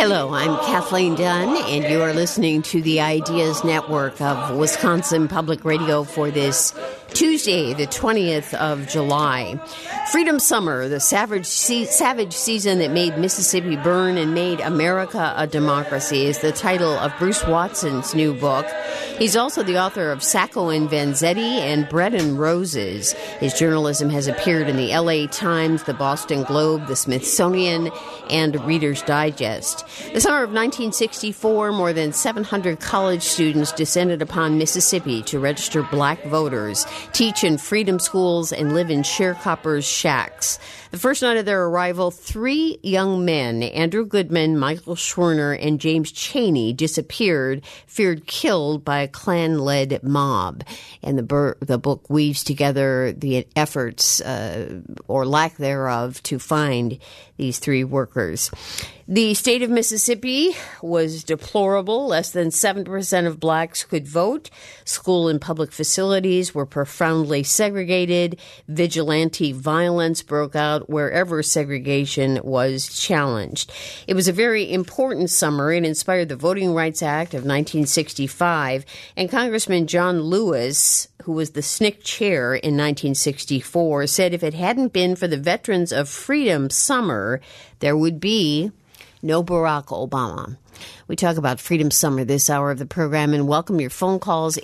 Hello, I'm Kathleen Dunn, and you are listening to the Ideas Network of Wisconsin Public Radio for this Tuesday, the 20th of July. Freedom Summer, the savage season that made Mississippi burn and made America a democracy, is the title of Bruce Watson's new book. He's also the author of Sacco and Vanzetti and Bread and Roses. His journalism has appeared in the LA Times, the Boston Globe, the Smithsonian, and Reader's Digest. The summer of 1964, more than 700 college students descended upon Mississippi to register black voters, teach in freedom schools, and live in sharecroppers' shacks. The first night of their arrival, 3 young men, Andrew Goodman, Michael Schwerner, and James Chaney, disappeared, feared killed by a Klan-led mob. And the book weaves together the efforts, or lack thereof, to find these 3 workers. The state of Mississippi was deplorable. Less than 7% of blacks could vote. School and public facilities were profoundly segregated. Vigilante violence broke out wherever segregation was challenged. It was a very important summer. It inspired the Voting Rights Act of 1965. And Congressman John Lewis, who was the SNCC chair in 1964, said if it hadn't been for the Veterans of Freedom Summer, there would be no Barack Obama. We talk about Freedom Summer this hour of the program and welcome your phone calls.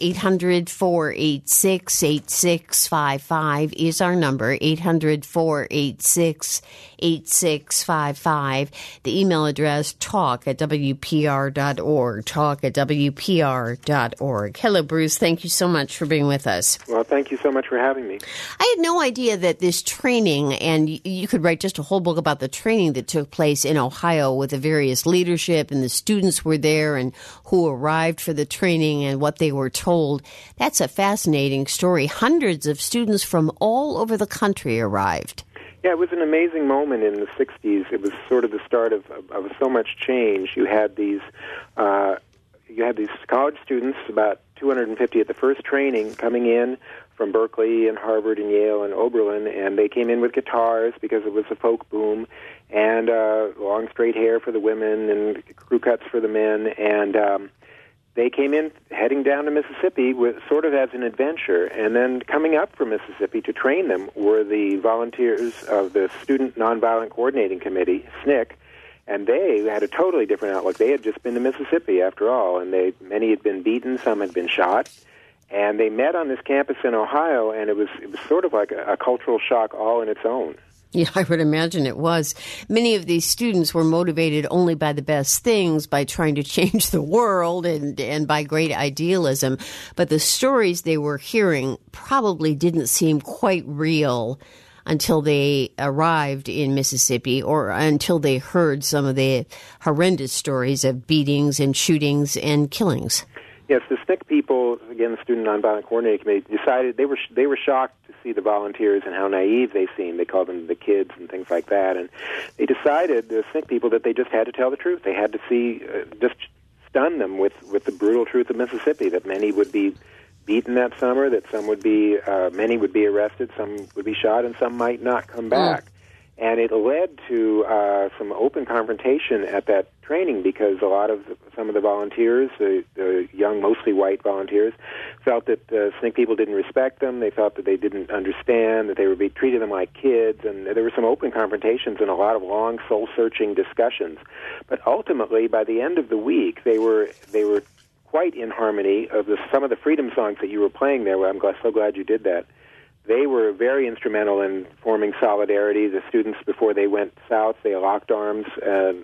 800-486-8655 is our number, 800-486-8655. The email address, talk@wpr.org, talk@wpr.org. Hello, Bruce. Thank you so much for being with us. Well, thank you so much for having me. I had no idea that this training, and you could write just a whole book about the training that took place in Ohio with the various leadership and the students were there and who arrived for the training and what they were told. That's a fascinating story. Hundreds of students from all over the country arrived. Yeah, it was an amazing moment in the 60s. It was sort of the start of so much change. You had these college students, about 250 at the first training, coming in from Berkeley and Harvard and Yale and Oberlin, and they came in with guitars because it was a folk boom, and long straight hair for the women and crew cuts for the men, and they came in heading down to Mississippi with, sort of as an adventure, and then coming up from Mississippi to train them were the volunteers of the Student Nonviolent Coordinating Committee, SNCC, and they had a totally different outlook. They had just been to Mississippi, after all, and many had been beaten, some had been shot. And they met on this campus in Ohio, and it was sort of like a cultural shock all in its own. Yeah, I would imagine it was. Many of these students were motivated only by the best things, by trying to change the world and by great idealism. But the stories they were hearing probably didn't seem quite real until they arrived in Mississippi or until they heard some of the horrendous stories of beatings and shootings and killings. Yes, the SNCC people, again, the Student Nonviolent Coordinating Committee, decided they were shocked to see the volunteers and how naive they seemed. They called them the kids and things like that. And they decided, the SNCC people, that they just had to tell the truth. They had to just stun them with the brutal truth of Mississippi, that many would be beaten that summer, that many would be arrested, some would be shot, and some might not come back. And it led to some open confrontation at that training because some of the volunteers, the young, mostly white volunteers, felt that SNCC people didn't respect them. They felt that they didn't understand, that they were treating them like kids. And there were some open confrontations and a lot of long, soul-searching discussions. But ultimately, by the end of the week, they were quite in harmony. Some of the freedom songs that you were playing there, I'm so glad you did that. They were very instrumental in forming solidarity. The students, before they went south, they locked arms and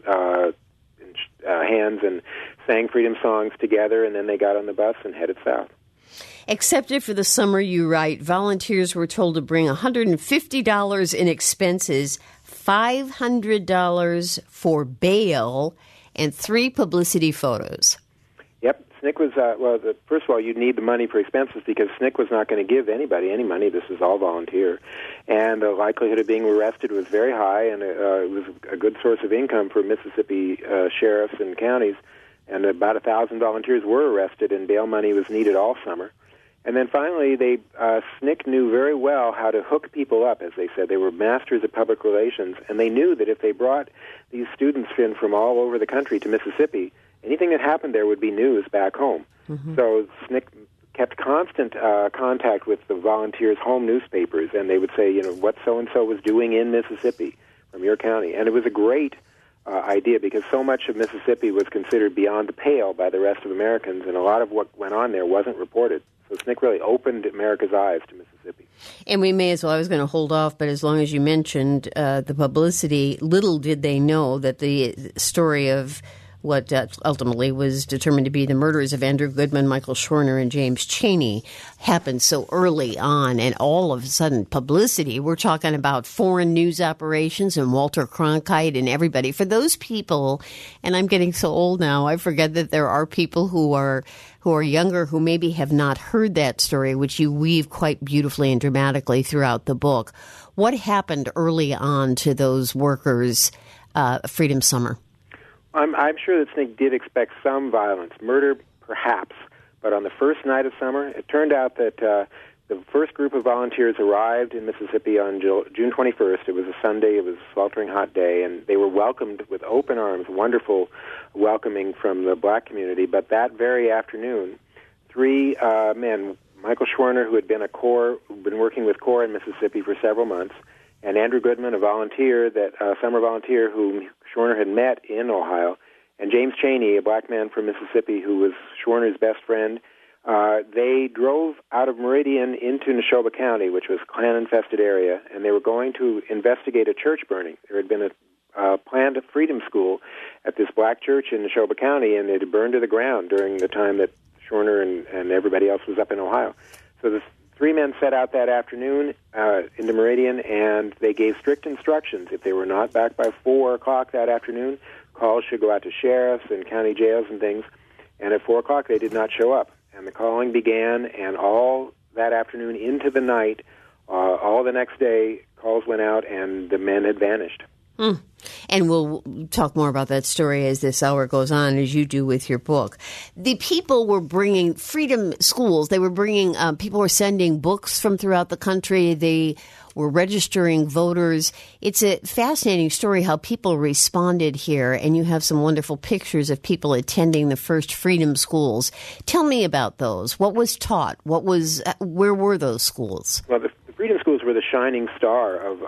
hands and sang freedom songs together, and then they got on the bus and headed south. Accepted for the summer, you write, volunteers were told to bring $150 in expenses, $500 for bail, and 3 publicity photos. Yep. SNCC was, first of all, you'd need the money for expenses because SNCC was not going to give anybody any money. This was all volunteer. And the likelihood of being arrested was very high, and it was a good source of income for Mississippi sheriffs and counties. And about 1,000 volunteers were arrested, and bail money was needed all summer. And then finally, SNCC knew very well how to hook people up, as they said. They were masters of public relations, and they knew that if they brought these students in from all over the country to Mississippi, anything that happened there would be news back home. Mm-hmm. So SNCC kept constant contact with the volunteers' home newspapers, and they would say, what so-and-so was doing in Mississippi from your county. And it was a great idea because so much of Mississippi was considered beyond the pale by the rest of Americans, and a lot of what went on there wasn't reported. So SNCC really opened America's eyes to Mississippi. And we may as well, I was going to hold off, but as long as you mentioned the publicity, little did they know that the story of what ultimately was determined to be the murders of Andrew Goodman, Michael Schwerner, and James Chaney happened so early on, and all of a sudden publicity. We're talking about foreign news operations and Walter Cronkite and everybody. For those people, and I'm getting so old now, I forget that there are people who are younger who maybe have not heard that story, which you weave quite beautifully and dramatically throughout the book. What happened early on to those workers, Freedom Summer? I'm sure that SNCC did expect some violence, murder perhaps, but on the first night of summer, it turned out that the first group of volunteers arrived in Mississippi on June 21st. It was a Sunday. It was a sweltering hot day, and they were welcomed with open arms, wonderful welcoming from the black community. But that very afternoon, three men, Michael Schwerner, who had been been working with CORE in Mississippi for several months, and Andrew Goodman, a volunteer, summer volunteer whom Schwerner had met in Ohio, and James Chaney, a black man from Mississippi who was Schwerner's best friend. They drove out of Meridian into Neshoba County, which was a Klan-infested area, and they were going to investigate a church burning. There had been a planned freedom school at this black church in Neshoba County, and it had burned to the ground during the time that Schwerner and everybody else was up in Ohio. So the three men set out that afternoon into Meridian, and they gave strict instructions. If they were not back by 4 o'clock that afternoon, calls should go out to sheriffs and county jails and things. And at 4 o'clock, they did not show up. And the calling began, and all that afternoon into the night, all the next day, calls went out, and the men had vanished. And we'll talk more about that story as this hour goes on, as you do with your book. The people were bringing freedom schools. They were bringing, people were sending books from throughout the country. They were registering voters. It's a fascinating story how people responded here, and you have some wonderful pictures of people attending the first freedom schools. Tell me about those. What was taught? Where were those schools? Well, the freedom schools were the shining star of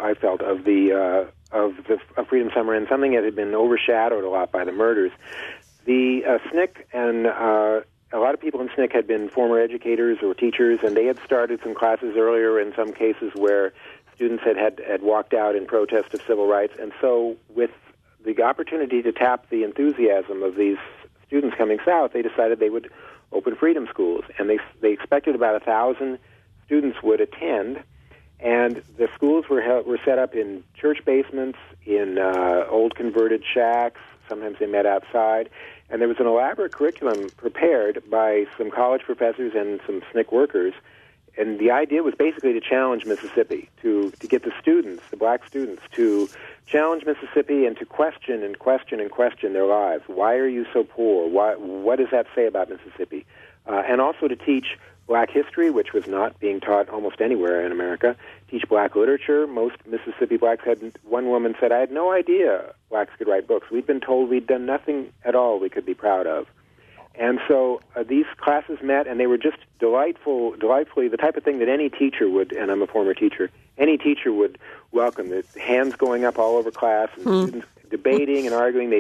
Freedom Summer, and something that had been overshadowed a lot by the murders. The SNCC and a lot of people in SNCC had been former educators or teachers, and they had started some classes earlier in some cases where students had walked out in protest of civil rights. And so with the opportunity to tap the enthusiasm of these students coming south, they decided they would open freedom schools. And they expected about 1,000 students would attend. And the schools were set up in church basements, in old converted shacks. Sometimes they met outside. And there was an elaborate curriculum prepared by some college professors and some SNCC workers. And the idea was basically to challenge Mississippi, to get the students, the black students, to challenge Mississippi and to question and question and question their lives. Why are you so poor? What does that say about Mississippi? And also to teach black history, which was not being taught almost anywhere in America. Teach black literature. Most Mississippi blacks one woman said, I had no idea blacks could write books. We'd been told we'd done nothing at all we could be proud of. And so these classes met, and they were just delightfully the type of thing that any teacher would, and I'm a former teacher, any teacher would welcome. The hands going up all over class, and students debating and arguing.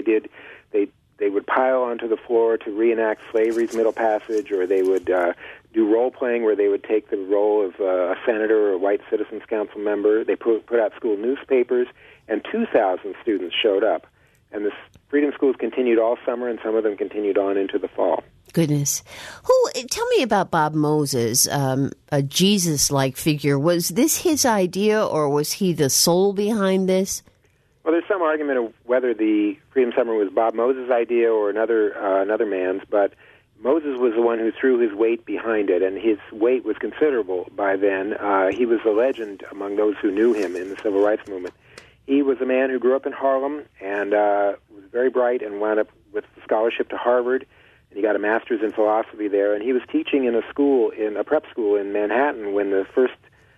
They would pile onto the floor to reenact slavery's Middle Passage, or they would do role-playing where they would take the role of a senator or a white citizens council member. They put out school newspapers, and 2,000 students showed up. And the freedom schools continued all summer, and some of them continued on into the fall. Goodness. Tell me about Bob Moses, a Jesus-like figure. Was this his idea, or was he the soul behind this? Well, there's some argument of whether the Freedom Summer was Bob Moses' idea or another man's, but Moses was the one who threw his weight behind it, and his weight was considerable by then. He was a legend among those who knew him in the Civil Rights Movement. He was a man who grew up in Harlem and was very bright and wound up with a scholarship to Harvard, and he got a master's in philosophy there. And he was teaching in a prep school in Manhattan when the first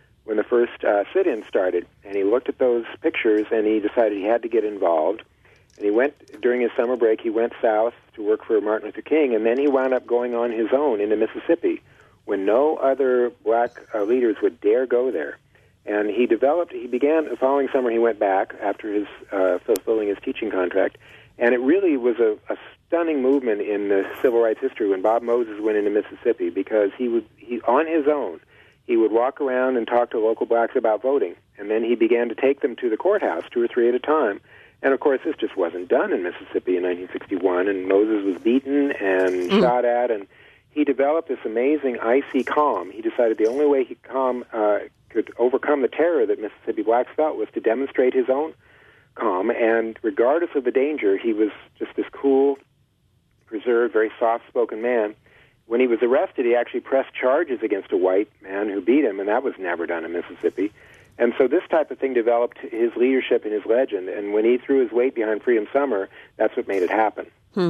sit-in started. And he looked at those pictures, and he decided he had to get involved. And he went, during his summer break, he went south to work for Martin Luther King, and then he wound up going on his own into Mississippi when no other black leaders would dare go there. And he began, the following summer he went back after his fulfilling his teaching contract, and it really was a stunning movement in the civil rights history when Bob Moses went into Mississippi, because he on his own, he would walk around and talk to local blacks about voting, and then he began to take them to the courthouse 2 or 3 at a time. And, of course, this just wasn't done in Mississippi in 1961, and Moses was beaten and shot at, and he developed this amazing icy calm. He decided the only way he could overcome the terror that Mississippi blacks felt was to demonstrate his own calm, and regardless of the danger, he was just this cool, preserved, very soft-spoken man. When he was arrested, he actually pressed charges against a white man who beat him, and that was never done in Mississippi. And so this type of thing developed his leadership and his legend. And when he threw his weight behind Freedom Summer, that's what made it happen.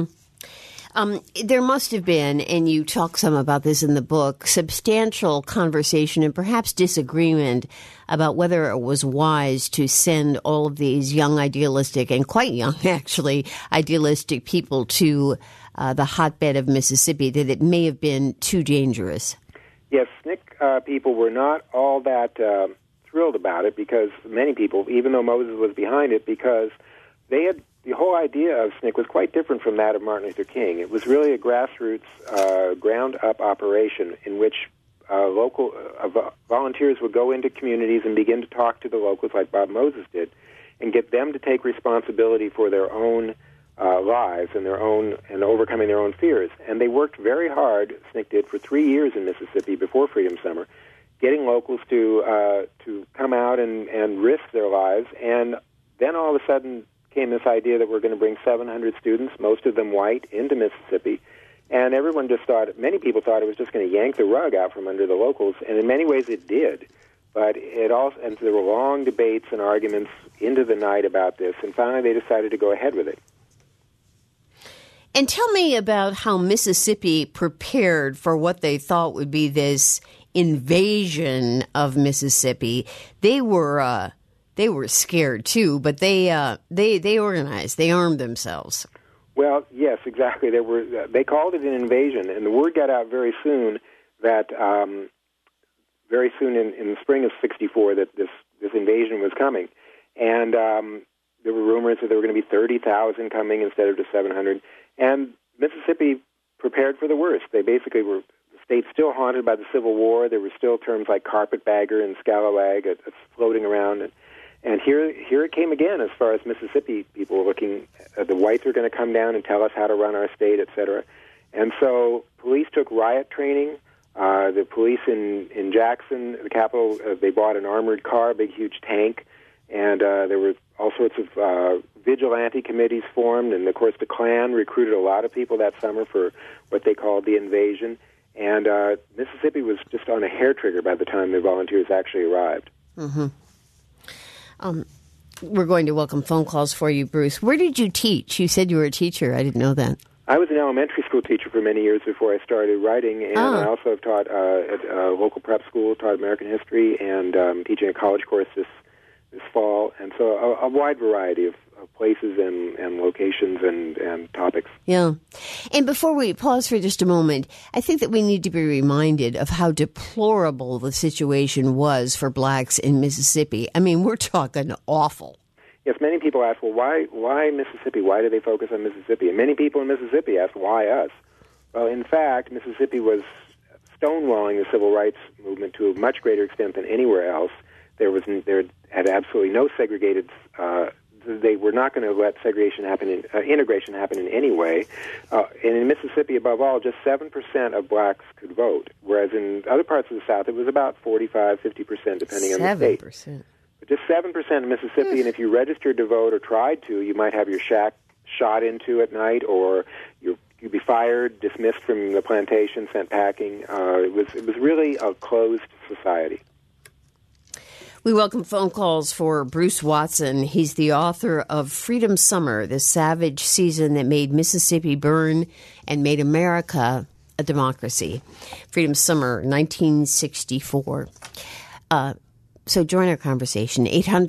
There must have been, and you talk some about this in the book, substantial conversation and perhaps disagreement about whether it was wise to send all of these young, idealistic, and quite young, actually, idealistic people to the hotbed of Mississippi, that it may have been too dangerous. Yes, SNCC people were not all that thrilled about it, because many people, even though Moses was behind it, because they had the whole idea of SNCC was quite different from that of Martin Luther King. It was really a grassroots, ground-up operation in which local volunteers would go into communities and begin to talk to the locals, like Bob Moses did, and get them to take responsibility for their own lives and overcoming their own fears. And they worked very hard, SNCC did, for 3 years in Mississippi before Freedom Summer, getting locals to come out and risk their lives. And then all of a sudden came this idea that we're going to bring 700 students, most of them white, into Mississippi. And everyone just thought, many people thought it was just going to yank the rug out from under the locals, and in many ways it did. But and there were long debates and arguments into the night about this, and finally they decided to go ahead with it. And tell me about how Mississippi prepared for what they thought would be this invasion of Mississippi. They were scared too, but they organized. They armed themselves. Well, yes, exactly. They called it an invasion, and the word got out very soon that very soon in the spring of '64 that this invasion was coming, and there were rumors that there were going to be 30,000 coming instead of just 700. And Mississippi prepared for the worst. They basically were. State's still haunted by the Civil War. There were still terms like carpetbagger and scalawag floating around. And here it came again as far as Mississippi people were looking. The whites are going to come down and tell us how to run our state, etc. And so police took riot training. The police in Jackson, the capital, they bought an armored car, a big, huge tank. And there were all sorts of vigilante committees formed. And, of course, the Klan recruited a lot of people that summer for what they called the invasion. And Mississippi was just on a hair trigger by the time the volunteers actually arrived. Mm-hmm. We're going to welcome phone calls for you, Bruce. Where did you teach? You said you were a teacher. I didn't know that. I was an elementary school teacher for many years before I started writing, and I also have taught at a local prep school, taught American history, and teaching a college course this fall. And so a wide variety of places and locations and topics. Yeah. And before we pause for just a moment, I think that we need to be reminded of how deplorable the situation was for blacks in Mississippi. I mean, we're talking awful. Yes, many people ask, well, why Mississippi? Why do they focus on Mississippi? And many people in Mississippi ask, why us? Well, in fact, Mississippi was stonewalling the civil rights movement to a much greater extent than anywhere else. There had absolutely no segregated. They were not going to let segregation happen, integration happen in any way. And in Mississippi, above all, just 7% of blacks could vote, whereas in other parts of the South, it was about 45, 50%, depending on the state. 7%. But just 7% in Mississippi, and if you registered to vote or tried to, you might have your shack shot into at night, or you'd be fired, dismissed from the plantation, sent packing. It was really a closed society. We welcome phone calls for Bruce Watson. He's the author of Freedom Summer, the savage season that made Mississippi burn and made America a democracy. Freedom Summer, 1964. So join our conversation,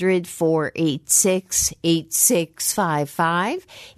800-486-8655,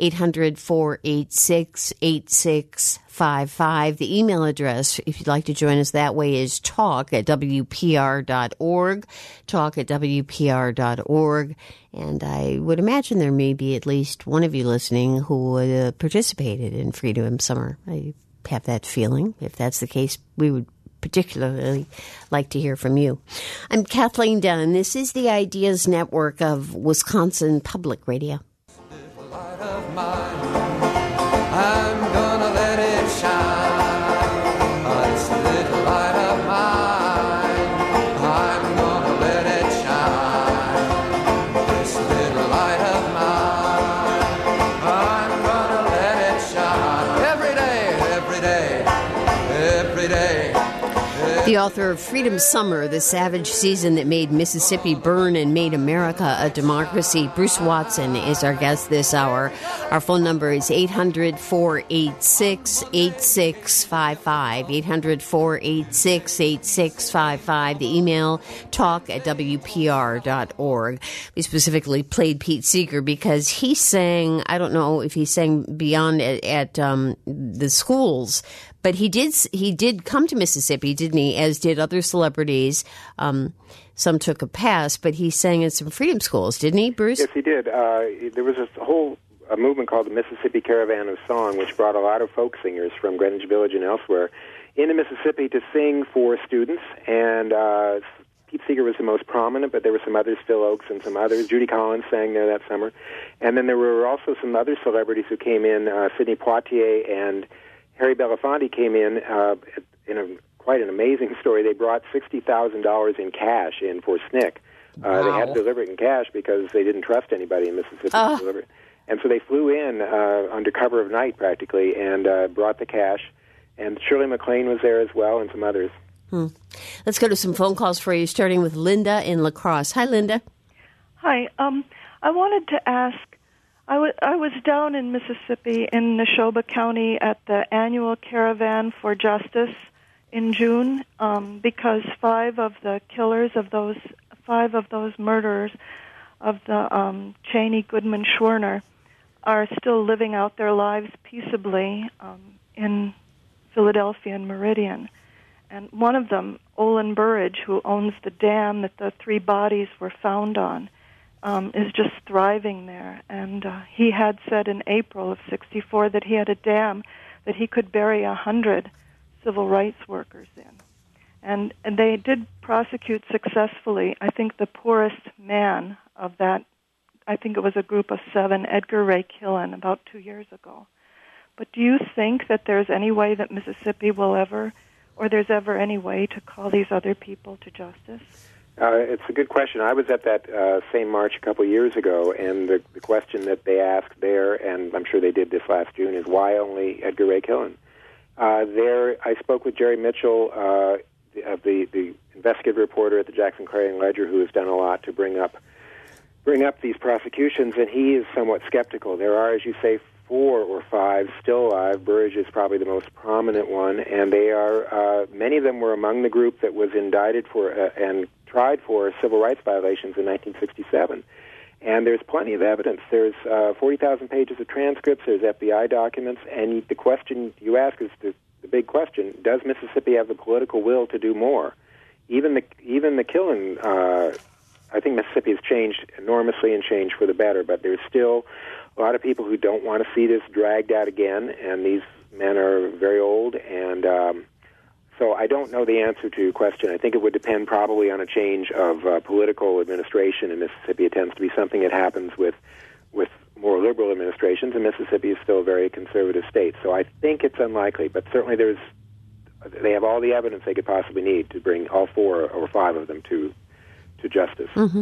800-486-8655. The email address, if you'd like to join us that way, is talk@wpr.org, talk@wpr.org. And I would imagine there may be at least one of you listening who would participated in Freedom Summer. I have that feeling. If that's the case, we would particularly like to hear from you. I'm Kathleen Dunn. This is the Ideas Network of Wisconsin Public Radio. Light of mine, I'm gonna let it shine. This little light of mine, I'm gonna let it shine. This little light of mine, I'm gonna let it shine. Every day, every day, every day. The author of Freedom Summer, the savage season that made Mississippi burn and made America a democracy, Bruce Watson is our guest this hour. Our phone number is 800-486-8655, 800-486-8655. The email, talk@wpr.org. We specifically played Pete Seeger because he sang, I don't know if he sang beyond at the schools, but he did come to Mississippi, didn't he, as did other celebrities. Some took a pass, but he sang in some freedom schools, didn't he, Bruce? Yes, he did. There was a whole movement called the Mississippi Caravan of Song, which brought a lot of folk singers from Greenwich Village and elsewhere into Mississippi to sing for students. And Pete Seeger was the most prominent, but there were some others, Phil Oakes and some others. Judy Collins sang there that summer. And then there were also some other celebrities who came in, Sidney Poitier and Harry Belafonte came in quite an amazing story. They brought $60,000 in cash in for SNCC. Wow. They had to deliver it in cash because they didn't trust anybody in Mississippi to deliver it. And so they flew in under cover of night practically and brought the cash. And Shirley MacLaine was there as well and some others. Let's go to some phone calls for you, starting with Linda in La Crosse. Hi, Linda. Hi. I wanted to ask, I was down in Mississippi in Neshoba County at the annual Caravan for Justice in June because five of those murderers of the Cheney, Goodman, Schwerner are still living out their lives peaceably in Philadelphia and Meridian. And one of them, Olin Burridge, who owns the dam that the three bodies were found on, is just thriving there. And he had said in April of '64 that he had a dam that he could bury 100 civil rights workers in. And they did prosecute successfully, I think, the poorest man of that. I think it was a group of 7, Edgar Ray Killen, about 2 years ago. But do you think that there's any way that Mississippi will ever, or there's ever any way to call these other people to justice? It's a good question. I was at that same march a couple of years ago, and the question that they asked there, and I'm sure they did this last June, is why only Edgar Ray Killen? There, I spoke with Jerry Mitchell, the investigative reporter at the Jackson Clarion Ledger, who has done a lot to bring up these prosecutions, and he is somewhat skeptical. There are, as you say, 4 or 5 still alive. Burridge is probably the most prominent one, and they are many of them were among the group that was indicted for and tried for civil rights violations in 1967. And there's plenty of evidence. There's 40,000 pages of transcripts. There's FBI documents, and the question you ask is the big question: does Mississippi have the political will to do more? Even the Killen. I think Mississippi has changed enormously and changed for the better, but there's still a lot of people who don't want to see this dragged out again, and these men are very old, and so I don't know the answer to your question. I think it would depend probably on a change of political administration in Mississippi. It tends to be something that happens with more liberal administrations, and Mississippi is still a very conservative state. So I think it's unlikely, but certainly they have all the evidence they could possibly need to bring all 4 or 5 of them to justice. Mm-hmm.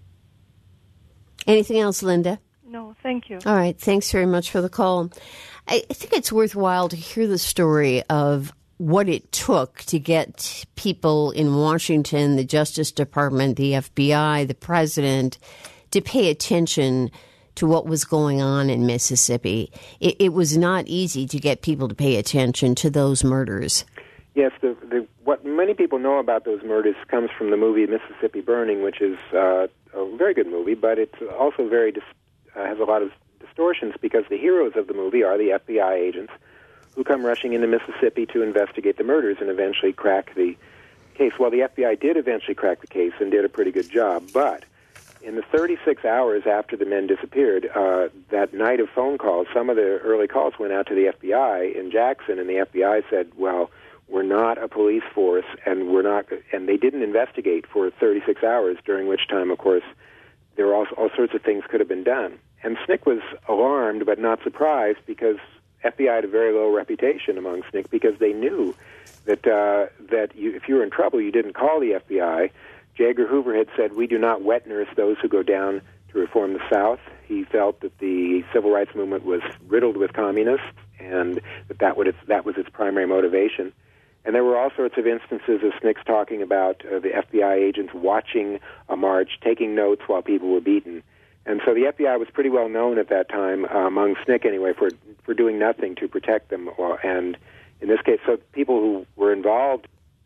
Anything else, Linda? No, thank you. All right. Thanks very much for the call. I think it's worthwhile to hear the story of what it took to get people in Washington, the Justice Department, the FBI, the president, to pay attention to what was going on in Mississippi. It was not easy to get people to pay attention to those murders. Yes, what many people know about those murders comes from the movie Mississippi Burning, which is a very good movie, but it's also has a lot of distortions because the heroes of the movie are the FBI agents who come rushing into Mississippi to investigate the murders and eventually crack the case. Well, the FBI did eventually crack the case and did a pretty good job, but in the 36 hours after the men disappeared, that night of phone calls, some of the early calls went out to the FBI in Jackson, and the FBI said, well, we're not a police force, and they didn't investigate for 36 hours, during which time, of course, there were all sorts of things could have been done. And SNCC was alarmed but not surprised because FBI had a very low reputation among SNCC because they knew that if you were in trouble, you didn't call the FBI. J. Edgar Hoover had said, we do not wet nurse those who go down to reform the South. He felt that the civil rights movement was riddled with communists and that was its primary motivation. And there were all sorts of instances of SNCC talking about the FBI agents watching a march, taking notes while people were beaten. And so the FBI was pretty well known at that time, among SNCC anyway, for doing nothing to protect them. And in this case, so people who were involved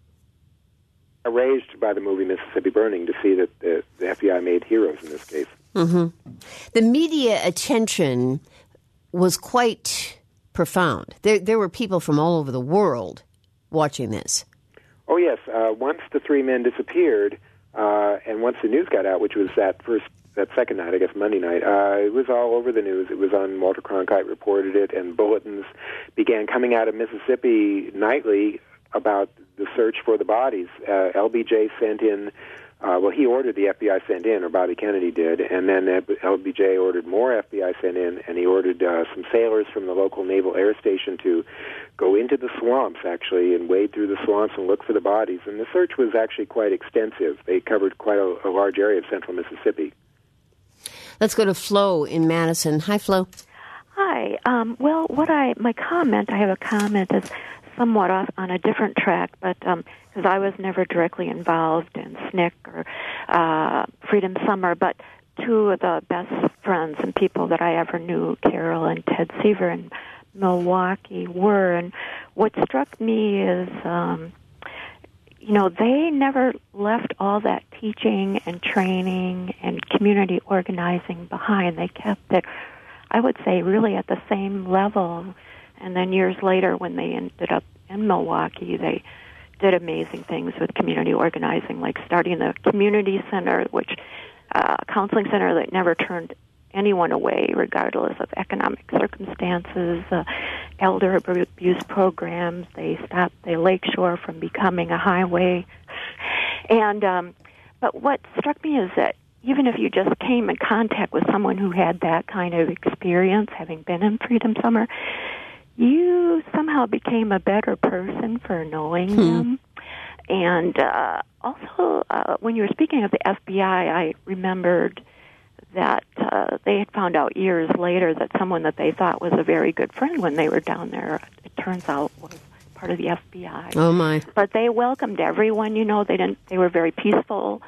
are raised by the movie Mississippi Burning to see that the FBI made heroes in this case. Mm-hmm. The media attention was quite profound. There were people from all over the world watching this. Oh, yes. Once the three men disappeared, and once the news got out, which was that second night, I guess Monday night, it was all over the news. It was on, Walter Cronkite reported it, and bulletins began coming out of Mississippi nightly about the search for the bodies. LBJ sent in, he ordered the FBI sent in, or Bobby Kennedy did, and then LBJ ordered more FBI sent in, and he ordered some sailors from the local Naval Air Station to go into the swamps, actually, and wade through the swamps and look for the bodies. And the search was actually quite extensive. They covered quite a large area of central Mississippi. Let's go to Flo in Madison. Hi, Flo. Hi. I have a comment that's somewhat off on a different track, but because I was never directly involved in SNCC or Freedom Summer, but two of the best friends and people that I ever knew, Carol and Ted Seaver in Milwaukee, were. And what struck me is, they never left all that teaching and training and community organizing behind. They kept it, I would say, really at the same level. And then years later, when they ended up in Milwaukee, they did amazing things with community organizing, like starting the community center, which counseling center that never turned anyone away, regardless of economic circumstances, elder abuse programs. They stopped the lakeshore from becoming a highway. And but what struck me is that even if you just came in contact with someone who had that kind of experience, having been in Freedom Summer, you somehow became a better person for knowing them. And also, when you were speaking of the FBI, I remembered that they had found out years later that someone that they thought was a very good friend when they were down there, it turns out was part of the FBI. Oh, my. But they welcomed everyone, they were very peaceful,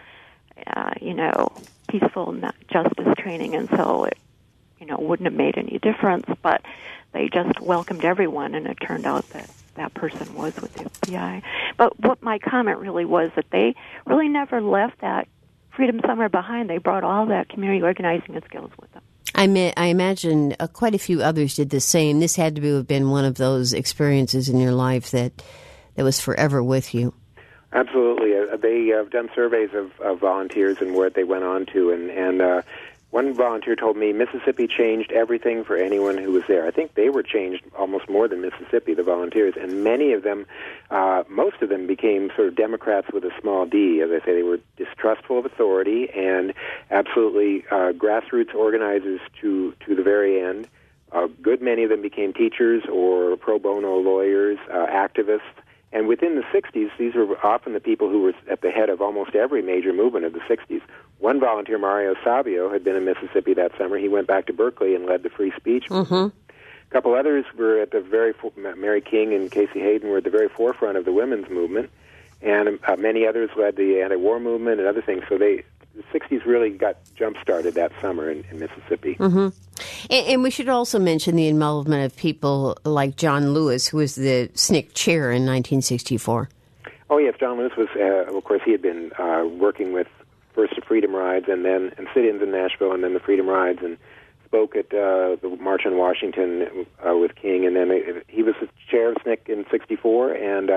peaceful justice training, and so it, wouldn't have made any difference, but they just welcomed everyone, and it turned out that that person was with the FBI. But what my comment really was that they really never left that Freedom Summer behind. They brought all that community organizing and skills with them. I imagine quite a few others did the same. This had to have been one of those experiences in your life that was forever with you. Absolutely. They have done surveys of volunteers and where they went on to, and one volunteer told me Mississippi changed everything for anyone who was there. I think they were changed almost more than Mississippi, the volunteers, and many of them, most of them became sort of Democrats with a small d. As I say, they were distrustful of authority and absolutely grassroots organizers to the very end. A good many of them became teachers or pro bono lawyers, activists. And within the 60s, these were often the people who were at the head of almost every major movement of the 60s. One volunteer, Mario Savio, had been in Mississippi that summer. He went back to Berkeley and led the free speech movement. A couple others were at the Mary King and Casey Hayden were at the very forefront of the women's movement, and many others led the anti-war movement and other things. So the 60s really got jump-started that summer in Mississippi. Mm-hmm. And we should also mention the involvement of people like John Lewis, who was the SNCC chair in 1964. Oh, yes, John Lewis was, of course, he had been working with first the Freedom Rides and sit-ins in Nashville and then the Freedom Rides, and spoke at the March on Washington with King, and then he was the chair of SNCC in '64, and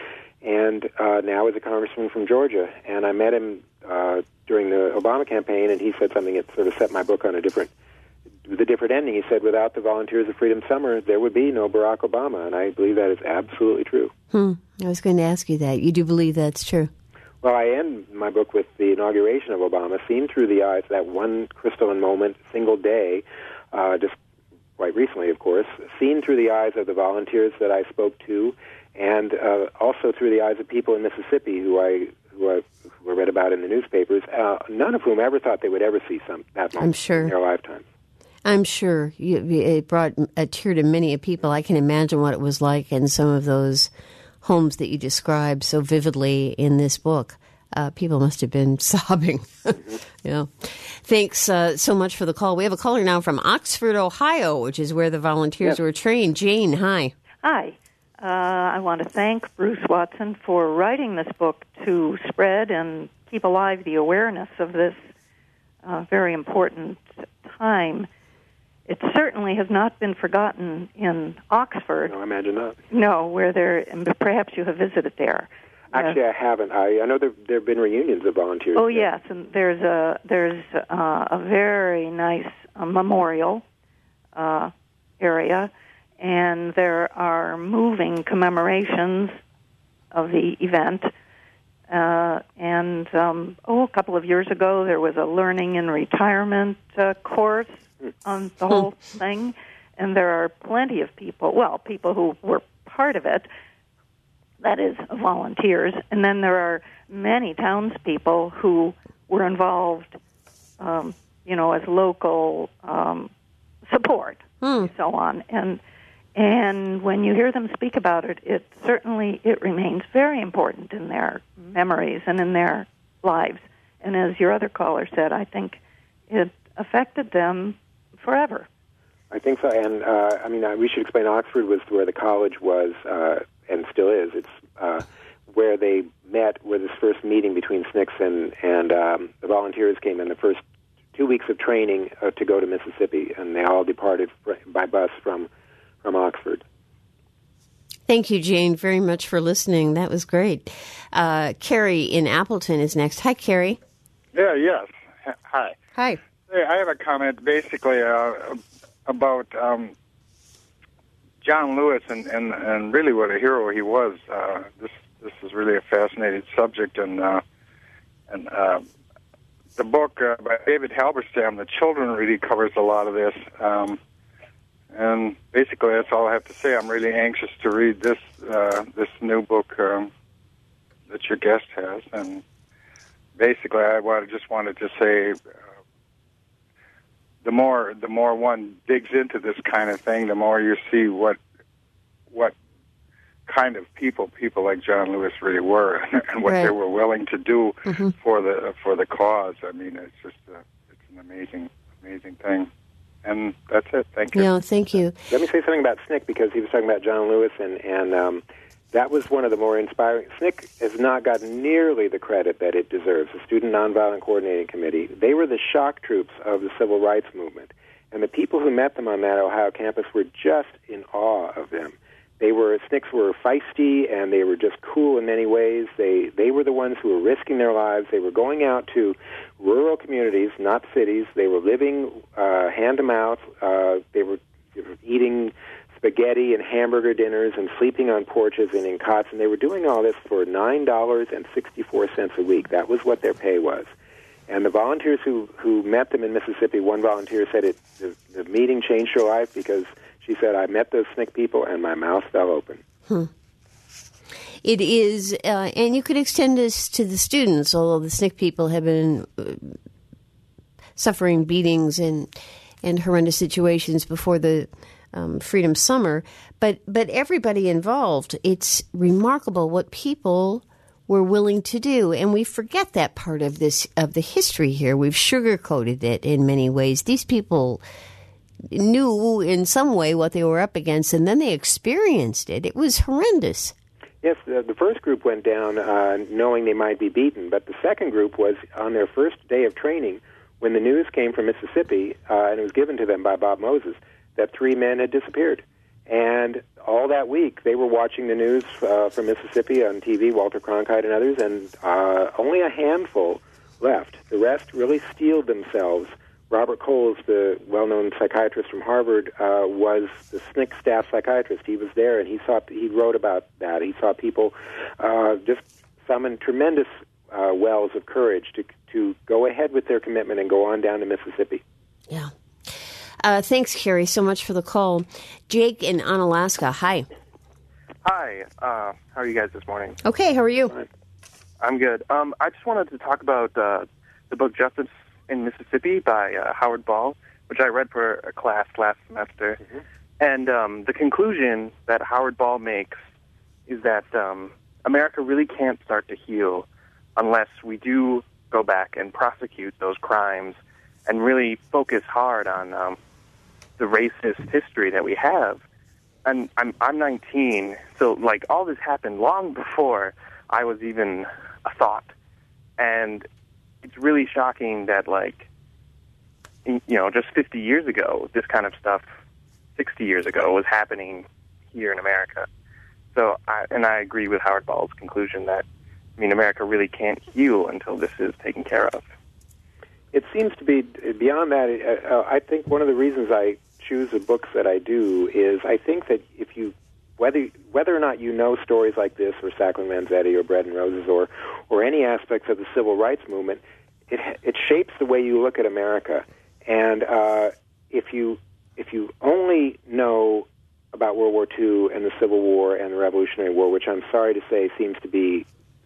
now is a congressman from Georgia. And I met him during the Obama campaign, and he said something that sort of set my book on a different ending. He said, "Without the Volunteers of Freedom Summer, there would be no Barack Obama," and I believe that is absolutely true. I was going to ask you that. You do believe that's true? Well, I end my book with the inauguration of Obama, seen through the eyes, that one crystalline moment, single day, just quite recently, of course, seen through the eyes of the volunteers that I spoke to, and also through the eyes of people in Mississippi who I read about in the newspapers, none of whom ever thought they would ever see that moment in their lifetime. I'm sure it brought a tear to many people. I can imagine what it was like in some of those homes that you described so vividly in this book. People must have been sobbing. Thanks so much for the call. We have a caller now from Oxford, Ohio, which is where the volunteers were trained. Jane, hi. Hi. I want to thank Bruce Watson for writing this book to spread and keep alive the awareness of this very important time. It certainly has not been forgotten in Oxford. No, I imagine not. No, perhaps you have visited there. Actually, I haven't. I know there have been reunions of volunteers. Oh, yes, and there's a very nice memorial area, and there are moving commemorations of the event. A couple of years ago, there was a learning and retirement course on the whole thing, and there are plenty of people who were part of it, that is, volunteers, and then there are many townspeople who were involved, as local support, and so on. And when you hear them speak about it, it remains very important in their memories and in their lives. And as your other caller said, I think it affected them forever. I think so, and we should explain. Oxford was where the college was, and still is. It's where they met, where this first meeting between SNCC and the volunteers came in. The first 2 weeks of training to go to Mississippi, and they all departed by bus from Oxford. Thank you, Jane, very much for listening. That was great. Carrie in Appleton is next. Hi, Carrie. Yeah, yes. Hi. Hi. Hey, I have a comment basically about John Lewis and really what a hero he was. This is really a fascinating subject, and the book by David Halberstam, The Children, really covers a lot of this. And basically, that's all I have to say. I'm really anxious to read this new book that your guest has, and basically, I just wanted to say. The more one digs into this kind of thing, the more you see what kind of people like John Lewis really were, and what they were willing to do for the cause. I mean, it's just it's an amazing thing. And that's it. Thank you. No, thank you. Let me say something about SNCC, because he was talking about John Lewis, and that was one of the more inspiring. SNCC has not gotten nearly the credit that it deserves. The Student Nonviolent Coordinating Committee, they were the shock troops of the civil rights movement. And the people who met them on that Ohio campus were just in awe of them. SNCCs were feisty, and they were just cool in many ways. They were the ones who were risking their lives. They were going out to rural communities, not cities. They were living hand to mouth. They were eating spaghetti and hamburger dinners and sleeping on porches and in cots, and they were doing all this for $9.64 a week. That was what their pay was. And the volunteers who met them in Mississippi, one volunteer said the meeting changed her life because she said, I met those SNCC people and my mouth fell open. It is, and you could extend this to the students, although the SNCC people have been suffering beatings and horrendous situations before the Freedom Summer, but everybody involved. It's remarkable what people were willing to do, and we forget that part of the history here. We've sugarcoated it in many ways. These people knew in some way what they were up against, and then they experienced it. It was horrendous. Yes, the first group went down knowing they might be beaten, but the second group was on their first day of training when the news came from Mississippi, and it was given to them by Bob Moses, that 3 men had disappeared. And all that week, they were watching the news from Mississippi on TV, Walter Cronkite and others, and only a handful left. The rest really steeled themselves. Robert Coles, the well-known psychiatrist from Harvard, was the SNCC staff psychiatrist. He was there, and he wrote about that. He saw people just summon tremendous wells of courage to go ahead with their commitment and go on down to Mississippi. Yeah. Thanks, Carrie, so much for the call. Jake in Onalaska, hi. Hi. How are you guys this morning? Okay, how are you? I'm good. I just wanted to talk about the book Justice in Mississippi by Howard Ball, which I read for a class last semester. Mm-hmm. And the conclusion that Howard Ball makes is that America really can't start to heal unless we do go back and prosecute those crimes and really focus hard on the racist history that we have. And I'm 19, so like all this happened long before I was even a thought. And it's really shocking that, like, just 50 years ago, this kind of stuff, 60 years ago, was happening here in America. So, I agree with Howard Ball's conclusion that, America really can't heal until this is taken care of. It seems to be beyond that. I think one of the reasons I choose the books that I do is I think that if you, whether or not you know stories like this, or Sacklin Vanzetti, or Bread and Roses, or any aspects of the civil rights movement, it shapes the way you look at America. And if you only know about World War II and the Civil War and the Revolutionary War, which I'm sorry to say seems to be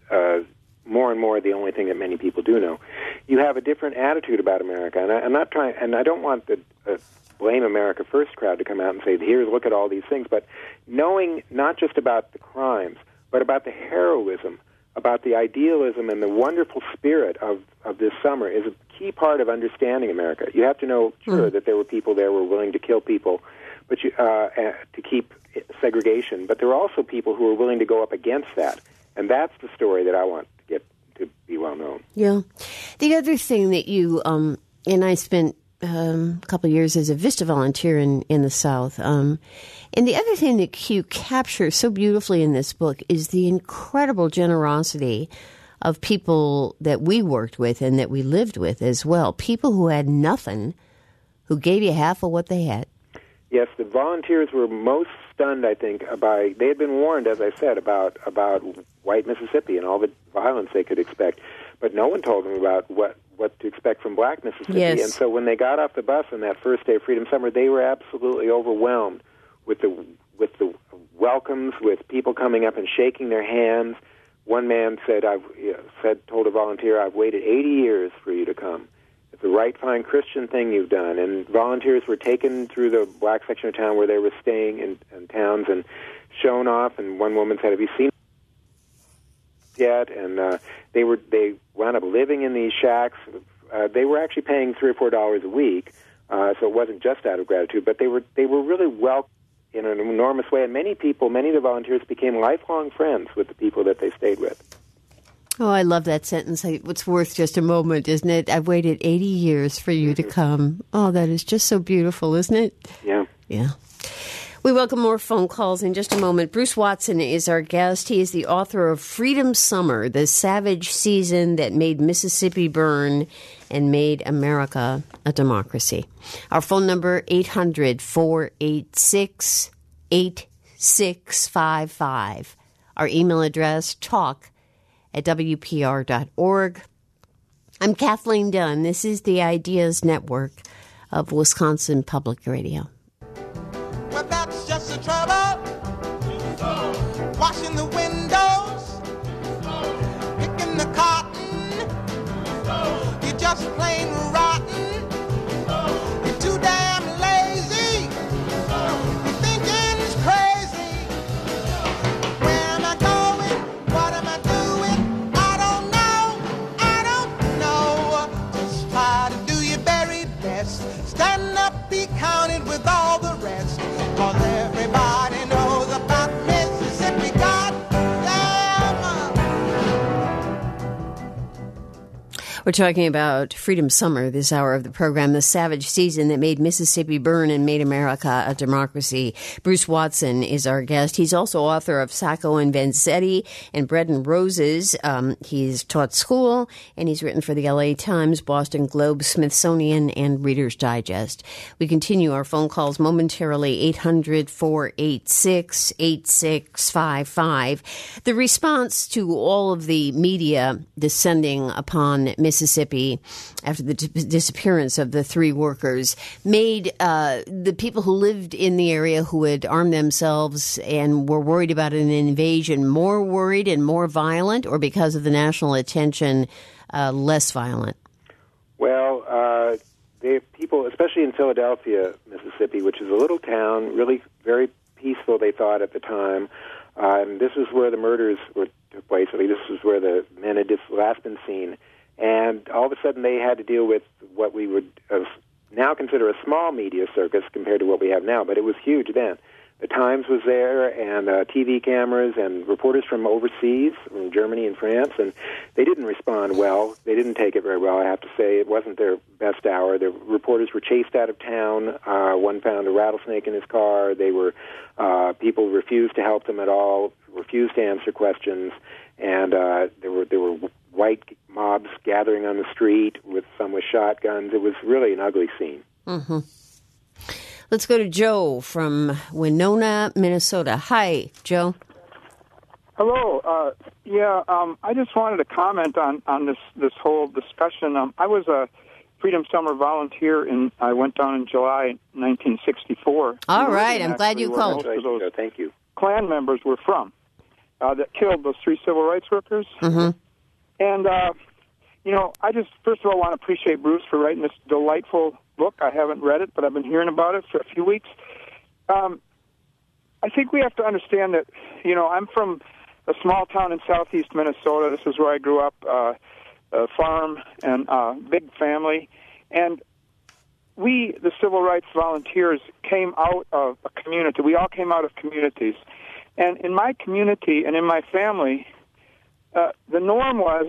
more and more the only thing that many people do know, you have a different attitude about America. And I'm not trying, and I don't want the Blame America First crowd to come out and say, "Here, look at all these things," but knowing not just about the crimes, but about the heroism, about the idealism and the wonderful spirit of this summer is a key part of understanding America. You have to know, sure, that there were people there who were willing to kill people, but to keep segregation. But there were also people who were willing to go up against that, and that's the story that I want to get to be well known. Yeah. The other thing that you and I spent a couple of years as a VISTA volunteer in the South. And the other thing that you capture so beautifully in this book is the incredible generosity of people that we worked with and that we lived with as well. People who had nothing, who gave you half of what they had. Yes, the volunteers were most stunned, I think, by, they had been warned, as I said, about white Mississippi and all the violence they could expect. But no one told them about what to expect from black Mississippi. Yes. And so when they got off the bus on that first day of Freedom Summer, they were absolutely overwhelmed with the welcomes, with people coming up and shaking their hands. One man told a volunteer, "I've waited 80 years for you to come. It's a right fine Christian thing you've done." And volunteers were taken through the black section of town where they were staying in towns and shown off. And one woman said, "Have you seen yet?" And they wound up living in these shacks. They were actually paying $3 or $4 a week, so it wasn't just out of gratitude. But they were really welcomed in an enormous way, and many of the volunteers became lifelong friends with the people that they stayed with. Oh, I love that sentence. It's worth just a moment, isn't it? I've waited 80 years for you to come. Oh, that is just so beautiful, isn't it? Yeah. Yeah. We welcome more phone calls in just a moment. Bruce Watson is our guest. He is the author of Freedom Summer, the savage season that made Mississippi burn and made America a democracy. Our phone number, 800-486-8655. Our email address, talk@wpr.org. I'm Kathleen Dunn. This is the Ideas Network of Wisconsin Public Radio. Well, that's just the trouble. Washing the windows, picking the cotton. You're just plain rotten. You're too damn lazy. not be counted with all the rest. 'Cause everybody knows about Mississippi. We're talking about Freedom Summer this hour of the program, the savage season that made Mississippi burn and made America a democracy. Bruce Watson is our guest. He's also author of Sacco and Vanzetti and Bread and Roses. He's taught school, and he's written for the LA Times, Boston Globe, Smithsonian, and Reader's Digest. We continue our phone calls momentarily, 800-486-8655. The response to all of the media descending upon Mississippi after the disappearance of the three workers made the people who lived in the area, who had armed themselves and were worried about an invasion, more worried and more violent, or because of the national attention, less violent? Well, the people, especially in Philadelphia, Mississippi, which is a little town, really very peaceful, they thought at the time. This was where the murders took place. I mean, this was where the men had just last been seen. And all of a sudden they had to deal with what we would now consider a small media circus compared to what we have now, but it was huge then. The Times was there, and TV cameras, and reporters from overseas, from Germany and France, and they didn't respond well. They didn't take it very well, I have to say. It wasn't their best hour. The reporters were chased out of town. One found a rattlesnake in his car. People refused to help them at all, refused to answer questions, and there were white mobs gathering on the street, with some with shotguns. It was really an ugly scene. Mm-hmm. Let's go to Joe from Winona, Minnesota. Hi, Joe. Hello. I just wanted to comment on this whole discussion. I was a Freedom Summer volunteer, and I went down in July 1964. All right. I'm glad you called. Thank you. Klan members were from that killed those three civil rights workers. Mm-hmm. And, I just, first of all, want to appreciate Bruce for writing this delightful book. I haven't read it, but I've been hearing about it for a few weeks. I think we have to understand that, I'm from a small town in southeast Minnesota. This is where I grew up, a farm and big family. And we, the civil rights volunteers, came out of a community. We all came out of communities. And in my community and in my family, the norm was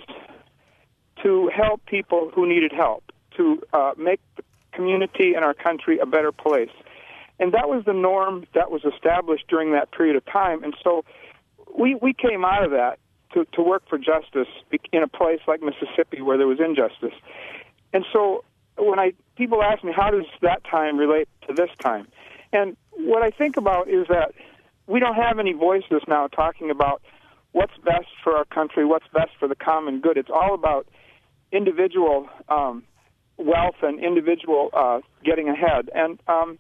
to help people who needed help, to make the community and our country a better place. And that was the norm that was established during that period of time. And so we came out of that to work for justice in a place like Mississippi where there was injustice. And so when people ask me, how does that time relate to this time? And what I think about is that we don't have any voices now talking about what's best for our country, what's best for the common good. It's all about individual wealth and individual getting ahead. And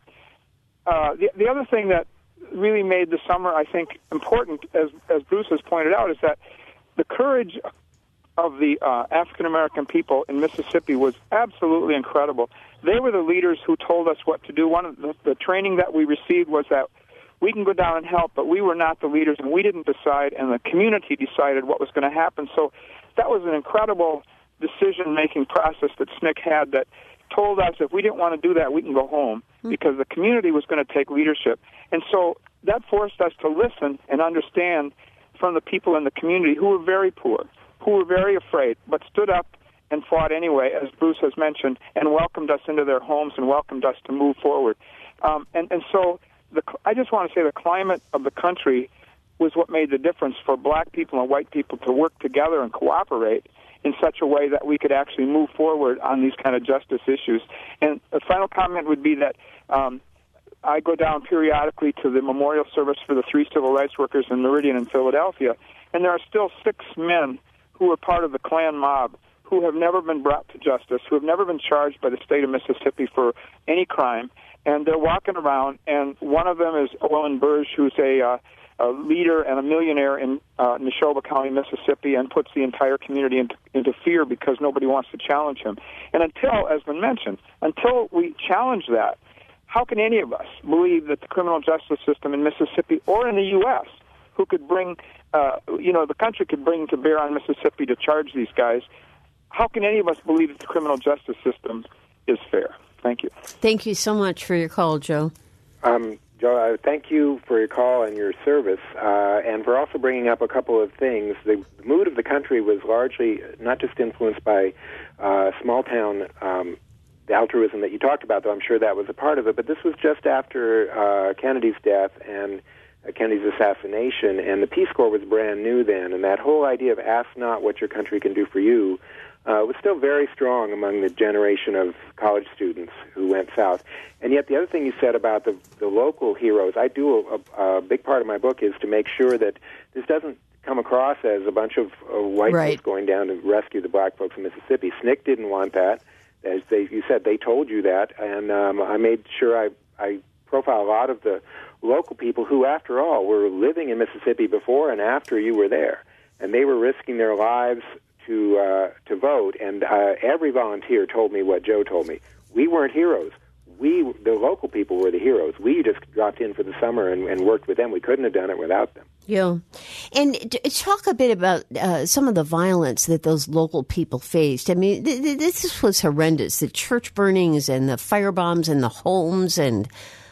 the other thing that really made the summer, I think, important, as Bruce has pointed out, is that the courage of the African-American people in Mississippi was absolutely incredible. They were the leaders who told us what to do. One of the training that we received was that we can go down and help, but we were not the leaders, and we didn't decide, and the community decided what was going to happen. So that was an incredible decision-making process that SNCC had that told us if we didn't want to do that, we can go home, because the community was going to take leadership. And so that forced us to listen and understand from the people in the community who were very poor, who were very afraid, but stood up and fought anyway, as Bruce has mentioned, and welcomed us into their homes and welcomed us to move forward. So I just want to say the climate of the country was what made the difference for black people and white people to work together and cooperate in such a way that we could actually move forward on these kind of justice issues. And a final comment would be that I go down periodically to the memorial service for the three civil rights workers in Meridian in Philadelphia, and there are still 6 men who were part of the Klan mob who have never been brought to justice, who have never been charged by the state of Mississippi for any crime. And they're walking around, and one of them is Owen Burge, who's a leader and a millionaire in Neshoba County, Mississippi, and puts the entire community into fear because nobody wants to challenge him. And until, as been mentioned, until we challenge that, how can any of us believe that the criminal justice system in Mississippi or in the U.S., who could bring, the country could bring to bear on Mississippi to charge these guys, how can any of us believe that the criminal justice system is fair? Thank you. Thank you so much for your call, Joe. Joe, thank you for your call and your service, and for also bringing up a couple of things. The mood of the country was largely not just influenced by small-town the altruism that you talked about, though I'm sure that was a part of it, but this was just after Kennedy's death and Kennedy's assassination, and the Peace Corps was brand new then, and that whole idea of ask not what your country can do for you was still very strong among the generation of college students who went south. And yet the other thing you said about the local heroes, I do a big part of my book is to make sure that this doesn't come across as a bunch of white folks going down to rescue the black folks in Mississippi. SNCC didn't want that. As you said, they told you that, and I made sure I profile a lot of the local people who, after all, were living in Mississippi before and after you were there, and they were risking their lives to vote. And every volunteer told me what Joe told me. We weren't heroes. The local people were the heroes. We just dropped in for the summer and worked with them. We couldn't have done it without them. Yeah. And talk a bit about some of the violence that those local people faced. I mean, this was horrendous. The church burnings and the firebombs and the homes and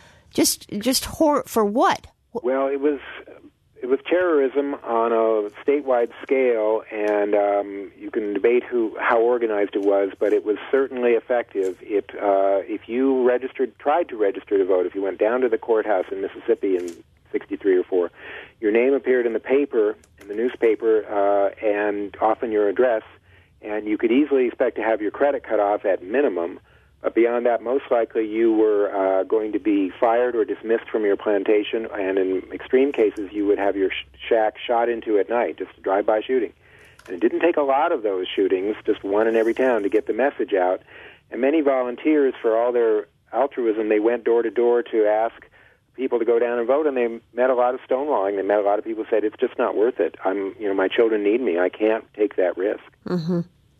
just horror for what? Well, it was terrorism on a statewide scale, and you can debate how organized it was, but it was certainly effective. If you tried to register to vote, if you went down to the courthouse in Mississippi in 63 or 4, your name appeared in the paper, in the newspaper, and often your address, and you could easily expect to have your credit cut off at minimum. But beyond that, most likely you were going to be fired or dismissed from your plantation, and in extreme cases, you would have your shack shot into at night, just a drive-by shooting. And it didn't take a lot of those shootings, just one in every town, to get the message out. And many volunteers, for all their altruism, they went door to door to ask people to go down and vote, and they met a lot of stonewalling. They met a lot of people who said, it's just not worth it. My children need me. I can't take that risk. Mm-hmm.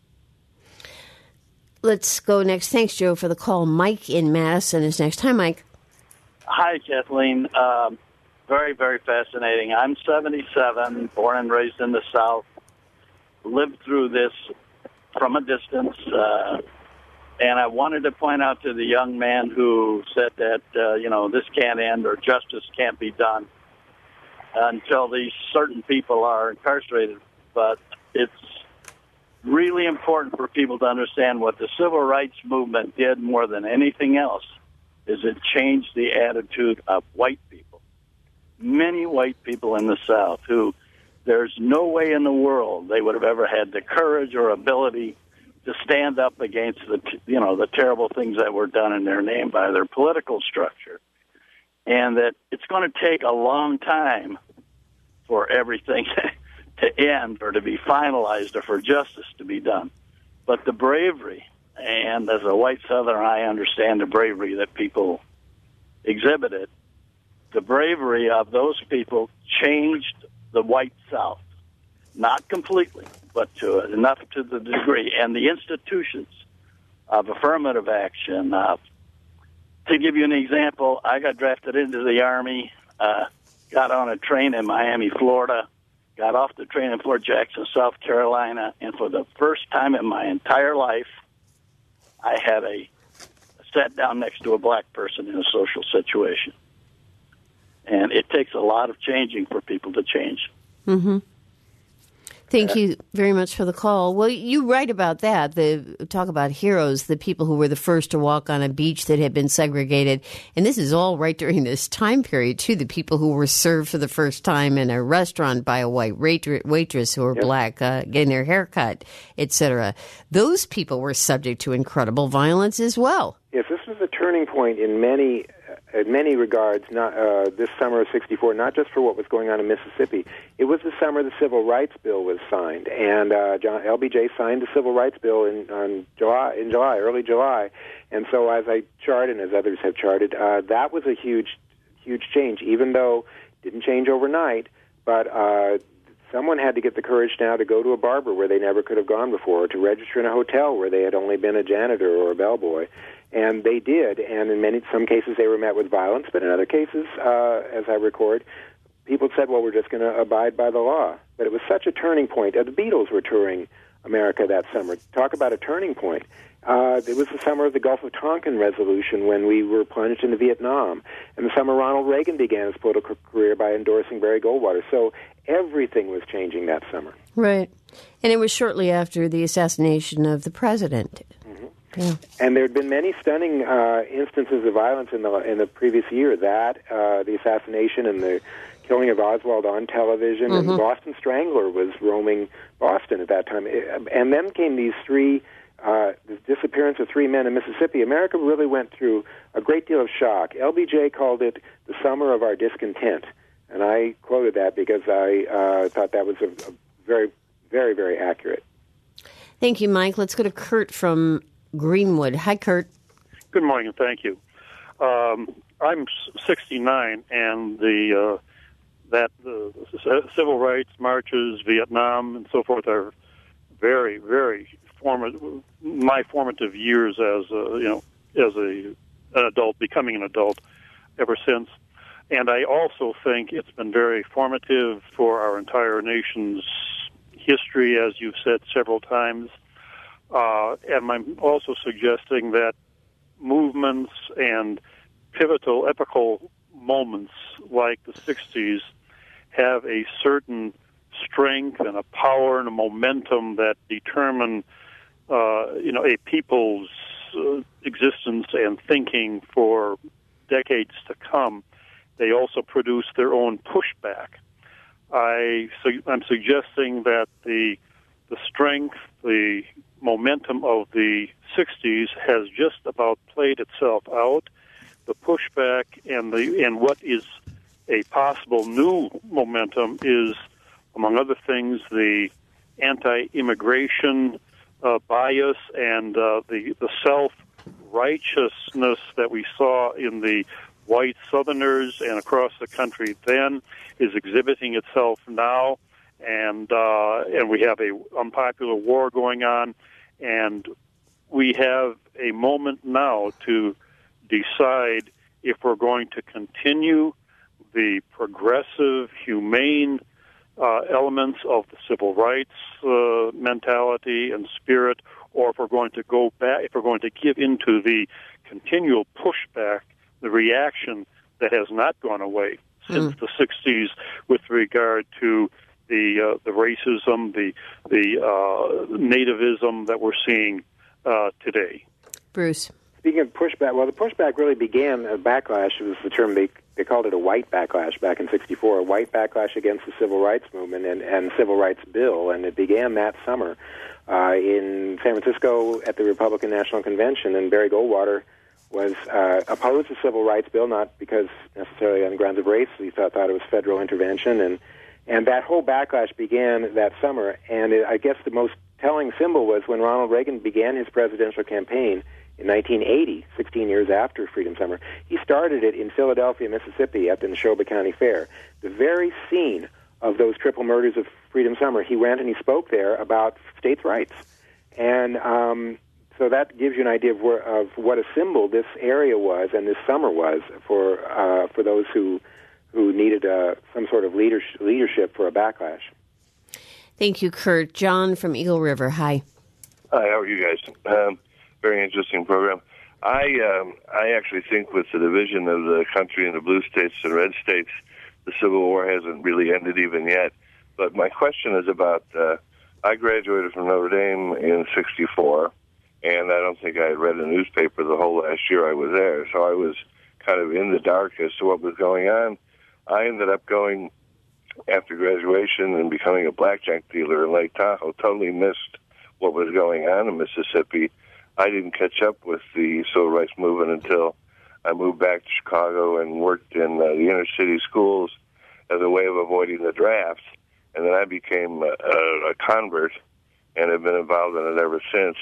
Let's go next. Thanks, Joe, for the call. Mike in Madison is next. Hi, Mike. Hi, Kathleen. Very, very fascinating. I'm 77, born and raised in the South, lived through this from a distance, and I wanted to point out to the young man who said that, this can't end or justice can't be done until these certain people are incarcerated. But it's really important for people to understand what the civil rights movement did more than anything else is it changed the attitude of white people. Many white people in the South who there's no way in the world they would have ever had the courage or ability to stand up against the terrible things that were done in their name by their political structure. And that it's going to take a long time for everything to end or to be finalized or for justice to be done. But the bravery, and as a white Southerner, I understand the bravery that people exhibited. The bravery of those people changed the white South. Not completely, but enough to the degree. And the institutions of affirmative action. To give you an example, I got drafted into the Army, got on a train in Miami, Florida, got off the train in Fort Jackson, South Carolina, and for the first time in my entire life, I had sat down next to a black person in a social situation. And it takes a lot of changing for people to change. Mm-hmm. Thank you very much for the call. Well, you write about that. Talk about heroes, the people who were the first to walk on a beach that had been segregated. And this is all right during this time period, too. The people who were served for the first time in a restaurant by a white waitress who were black, getting their hair cut, etc. Those people were subject to incredible violence as well. Yes, this was a turning point in many regards, not this summer of '64, not just for what was going on in Mississippi. It was the summer the Civil Rights Bill was signed, and LBJ signed the Civil Rights Bill in early July. And so, as I charted, and as others have charted, that was a huge change, even though it didn't change overnight. But someone had to get the courage now to go to a barber where they never could have gone before, or to register in a hotel where they had only been a janitor or a bellboy. And they did, and in some cases they were met with violence, but in other cases, as I record, people said, well, we're just going to abide by the law. But it was such a turning point. The Beatles were touring America that summer. Talk about a turning point. It was the summer of the Gulf of Tonkin resolution when we were plunged into Vietnam, and the summer Ronald Reagan began his political career by endorsing Barry Goldwater. So everything was changing that summer. Right. And it was shortly after the assassination of the president. Mm-hmm. Yeah. And there had been many stunning instances of violence in the previous year. The assassination and the killing of Oswald on television, Mm-hmm. and the Boston Strangler was roaming Boston at that time. And then came these the disappearance of 3 men in Mississippi. America really went through a great deal of shock. LBJ called it the summer of our discontent. And I quoted that because I thought that was a very, very, very accurate. Thank you, Mike. Let's go to Kurt from Greenwood. Hi, Kurt. Good morning, and thank you. I'm 69, and the civil rights marches, Vietnam, and so forth are very, very my formative years as an adult, becoming an adult ever since. And I also think it's been very formative for our entire nation's history, as you've said several times. And I'm also suggesting that movements and pivotal, epical moments like the 60s have a certain strength and a power and a momentum that determine, a people's existence and thinking for decades to come. They also produce their own pushback. I'm suggesting that the strength, the momentum of the 60s has just about played itself out. The pushback and what is a possible new momentum is, among other things, the anti-immigration bias and the self-righteousness that we saw in the white Southerners and across the country then is exhibiting itself now, and we have a unpopular war going on, and we have a moment now to decide if we're going to continue the progressive, humane elements of the civil rights mentality and spirit, or if we're going to go back, if we're going to give into the continual pushback, the reaction that has not gone away since the 60s with regard to the racism, the nativism that we're seeing today. Bruce. Speaking of pushback, well, the pushback really began, backlash was the term, they called it a white backlash back in '64, a white backlash against the civil rights movement and civil rights bill, and it began that summer in San Francisco at the Republican National Convention, and Barry Goldwater was opposed to the civil rights bill, not because necessarily on the grounds of race, he thought it was federal intervention, and that whole backlash began that summer, and I guess the most telling symbol was when Ronald Reagan began his presidential campaign in 1980, 16 years after Freedom Summer. He started it in Philadelphia, Mississippi, at the Neshoba County Fair. The very scene of those triple murders of Freedom Summer, he went and he spoke there about states' rights. And so that gives you an idea of what a symbol this area was and this summer was for those who needed some sort of leadership for a backlash. Thank you, Kurt. John from Eagle River, hi. Hi, how are you guys? Very interesting program. I actually think with the division of the country into blue states and red states, the Civil War hasn't really ended even yet. But my question is about, I graduated from Notre Dame in '64, and I don't think I had read a newspaper the whole last year I was there, so I was kind of in the dark as to what was going on. I ended up going after graduation and becoming a blackjack dealer in Lake Tahoe, totally missed what was going on in Mississippi. I didn't catch up with the civil rights movement until I moved back to Chicago and worked in the inner city schools as a way of avoiding the draft. And then I became a convert and have been involved in it ever since.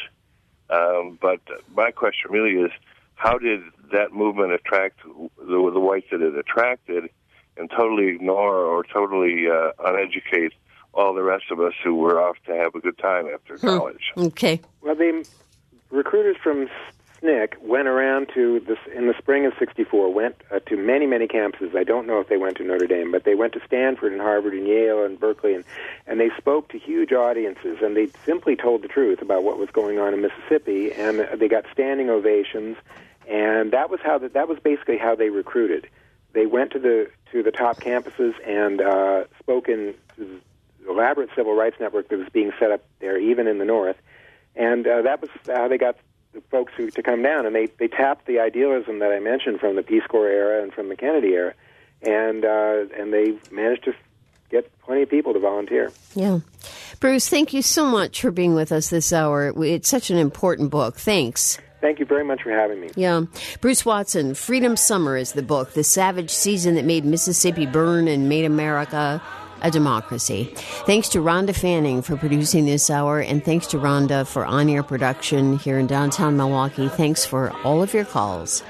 But my question really is, how did that movement attract the whites that it attracted and totally ignore or totally uneducate all the rest of us who were off to have a good time after college? Okay. Well, recruiters from SNCC went around to this in the spring of '64. Went to many, many campuses. I don't know if they went to Notre Dame, but they went to Stanford and Harvard and Yale and Berkeley, and they spoke to huge audiences. And they simply told the truth about what was going on in Mississippi, and they got standing ovations. And that was basically how they recruited. They went to the top campuses and spoke in the elaborate civil rights network that was being set up there, even in the North. And that was how they got the folks to come down. And they tapped the idealism that I mentioned from the Peace Corps era and from the Kennedy era, and they managed to get plenty of people to volunteer. Yeah. Bruce, thank you so much for being with us this hour. It's such an important book. Thanks. Thank you very much for having me. Yeah. Bruce Watson, Freedom Summer is the book, the savage season that made Mississippi burn and made America a democracy. Thanks to Rhonda Fanning for producing this hour, and thanks to Rhonda for on-air production here in downtown Milwaukee. Thanks for all of your calls.